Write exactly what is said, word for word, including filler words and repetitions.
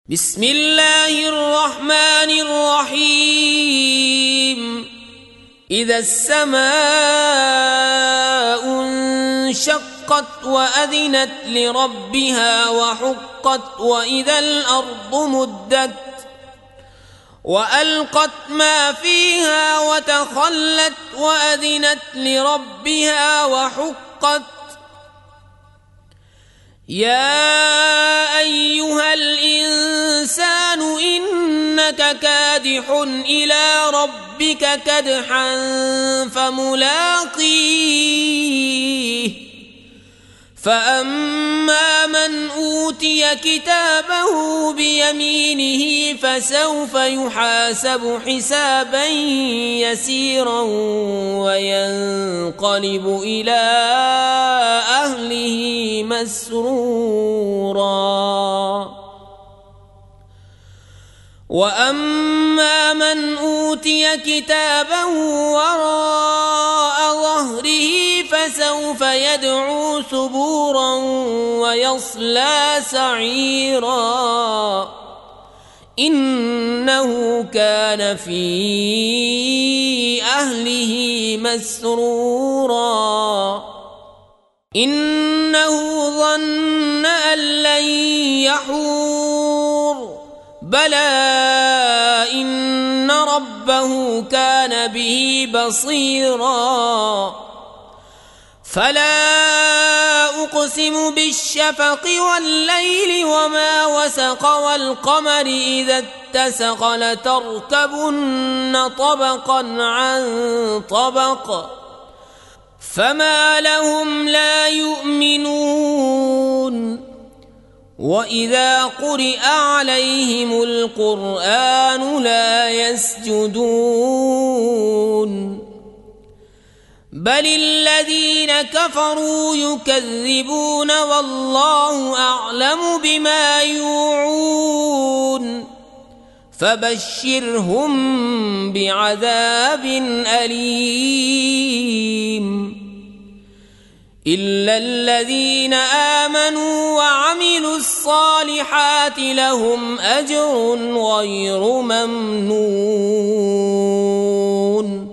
بسم الله الرحمن الرحيم إذا السماء انشقت وأذنت لربها وحقت وإذا الأرض مدت وألقت ما فيها وتخلت وأذنت لربها وحقت يا أيها الإنسان إنك كادح إلى ربك كدحا فملاقيه فأما من أوتي كتابه بيمينه فسوف يحاسب حسابا يسيرا وينقلب إلى أهله مسرورا وأما من أوتي كتابه وراء ظهره فسوف يدعو ثبورا ويصلى سعيرا إنه كان في أهله مسرورا إنه ظن أن لن يحور بلى إن ربه كان به بصيرا فلا أقسم بالشفق والليل وما وسق والقمر إذا اتسق لتركبن طبقا عن طبق فما لهم لا يؤمنون وإذا قرئ عليهم القرآن لا يسجدون بل الذين كفروا يكذبون والله أعلم بما يوعون فبشرهم بعذاب أليم إلا الذين آمنوا وعملوا الصالحات لهم أجر غير ممنون.